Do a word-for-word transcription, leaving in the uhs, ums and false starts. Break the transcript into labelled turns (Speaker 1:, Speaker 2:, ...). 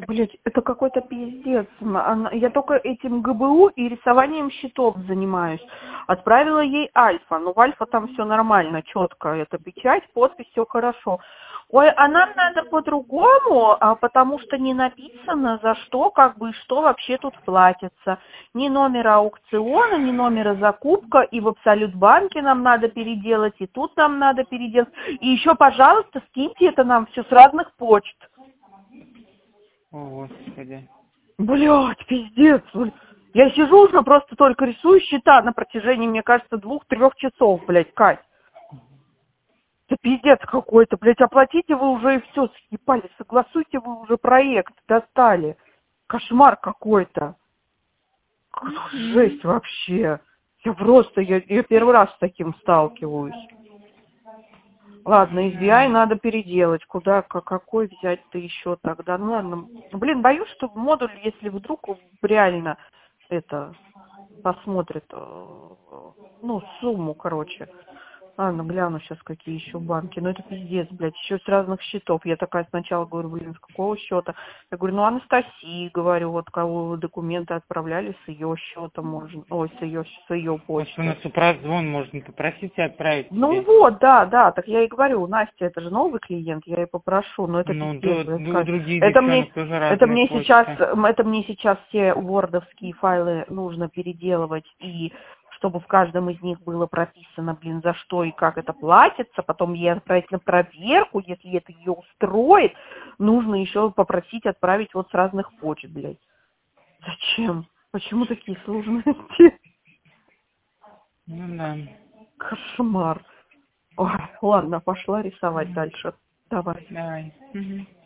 Speaker 1: Блять, это какой-то пиздец. Она- Я только этим ГБУ и рисованием счетов занимаюсь. Отправила ей Альфа. Ну, в Альфа там все нормально, четко. Это печать, подпись, все хорошо. Ой, а нам надо по-другому, а потому что не написано, за что, как бы, и что вообще тут платится. Ни номера аукциона, ни номера закупка, и в Абсолют-банке нам надо переделать, и тут нам надо переделать. И еще, пожалуйста, скиньте это нам все с разных почт.
Speaker 2: О, Господи.
Speaker 1: Блять, пиздец. блядь. Я сижу уже просто только рисую счета на протяжении, мне кажется, двух-трех часов, блядь, Кать. Это пиздец какой-то, блядь, оплатите вы уже и все, съебали, согласуйте вы уже проект, достали. Кошмар какой-то. Жесть вообще. Я просто, я, я первый раз с таким сталкиваюсь. Ладно, из ви ай надо переделать. Куда, как, какой взять-то еще тогда? Ну ладно. Блин, боюсь, что модуль, если вдруг реально это посмотрит, э, ну, сумму, короче. Ладно, гляну сейчас, какие еще банки. Ну, это пиздец, блядь, еще с разных счетов. Я такая сначала говорю, блин, с какого счета? Я говорю, ну, Анастасии, говорю, вот кого вы документы отправляли с ее счета, можно, ой, с ее, с ее
Speaker 2: Может, у
Speaker 1: почты.
Speaker 2: нас упрозвон, можно попросить отправить
Speaker 1: Ну
Speaker 2: тебе.
Speaker 1: вот, да, да, так я и говорю, Настя, это же новый клиент, я и попрошу, но это
Speaker 2: Ну,
Speaker 1: пиздец,
Speaker 2: да,
Speaker 1: блядь,
Speaker 2: да, у
Speaker 1: Кать.
Speaker 2: других
Speaker 1: Это мне,
Speaker 2: девчонок тоже
Speaker 1: это
Speaker 2: разные
Speaker 1: мне сейчас,
Speaker 2: почты.
Speaker 1: м, это мне сейчас все вордовские файлы нужно переделывать, и чтобы в каждом из них было прописано, блин, за что и как это платится, потом ей отправить на проверку, если это ее устроит, нужно еще попросить отправить вот с разных почт, блядь. Зачем? Почему такие сложности?
Speaker 2: Ну да.
Speaker 1: Кошмар. Ой, ладно, пошла рисовать дальше. Давай.
Speaker 2: Давай. Угу.